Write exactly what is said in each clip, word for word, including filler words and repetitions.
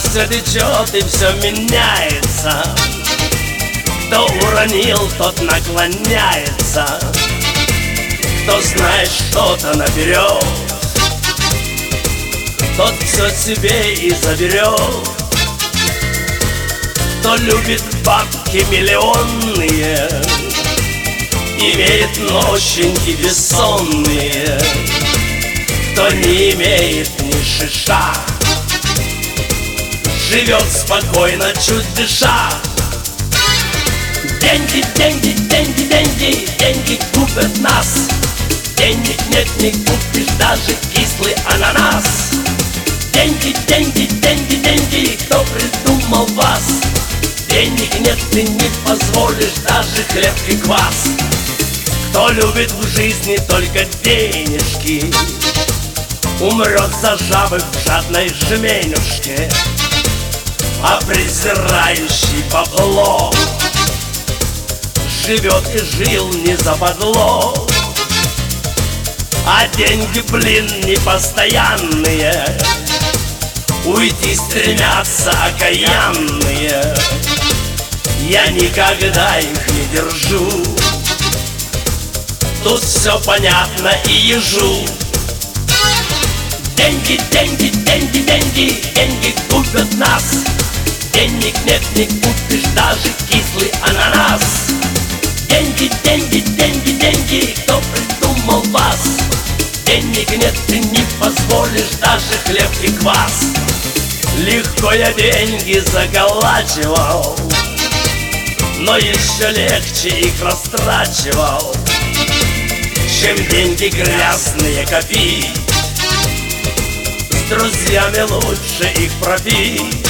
все течет и все меняется. Кто уронил, тот наклоняется. Кто знает что-то наперед, тот все себе и заберет. Кто любит бабки миллионные, имеет нощеньки бессонные. Кто не имеет ни шиша, живет спокойно, чуть дыша. Деньги, деньги, деньги, деньги, деньги купят нас. Денег нет, не купишь даже кислый ананас. Деньги, деньги, деньги, деньги, кто придумал вас? Денег нет, ты не позволишь даже хлеб и квас. Кто любит в жизни только денежки, умрет, зажав их в жадной жменюшке. А презирающий бабло живет и жил не западло. А деньги, блин, непостоянные, уйти стремятся окаянные. Я никогда их не держу, тут все понятно и ежу. Деньги, деньги, деньги, деньги, деньги купят нас. Денег нет, не купишь даже кислый ананас. Деньги, деньги, деньги, деньги, кто придумал вас? Денег нет, ты не позволишь даже хлеб и квас. Легко я деньги заколачивал, но еще легче их растрачивал, чем деньги грязные копить. С друзьями лучше их пропить.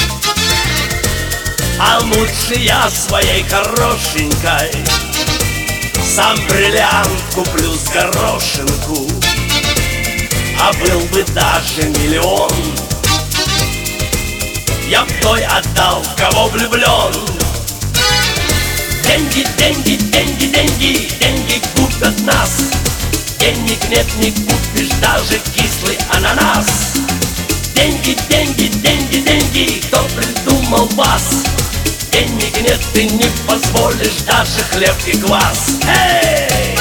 А лучше я своей хорошенькой сам бриллиант куплю с горошинку. А был бы даже миллион, я б той отдал, в кого влюблен. Деньги, деньги, деньги, деньги, деньги купят нас. Денег нет, не купишь даже кислый ананас. Деньги, деньги, деньги, деньги, кто придумал вас? Денег нет, ты не позволишь даже хлеб и квас. Эй!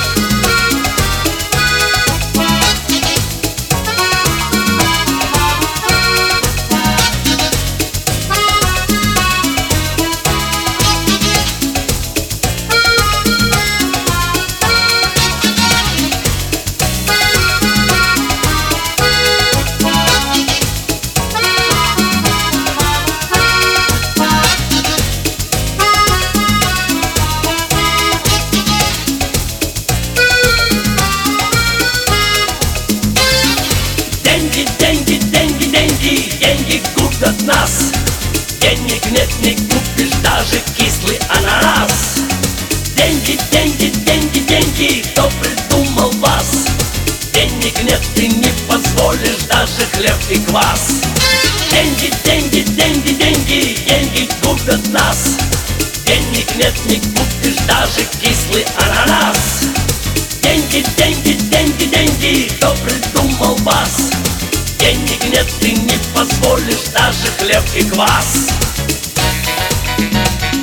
Деньги, деньги, деньги, деньги купят нас. Денег нет, не купишь даже кислый ананас. Деньги, деньги, деньги, деньги, кто придумал вас? Денег нет, ты не позволишь даже хлеб и квас. Деньги, деньги, деньги, деньги, деньги купят нас. Денег нет, не купишь даже кислый ананас. Деньги, деньги, деньги, деньги, кто придумал вас? Денег нет, ты не позволишь даже хлеб и квас.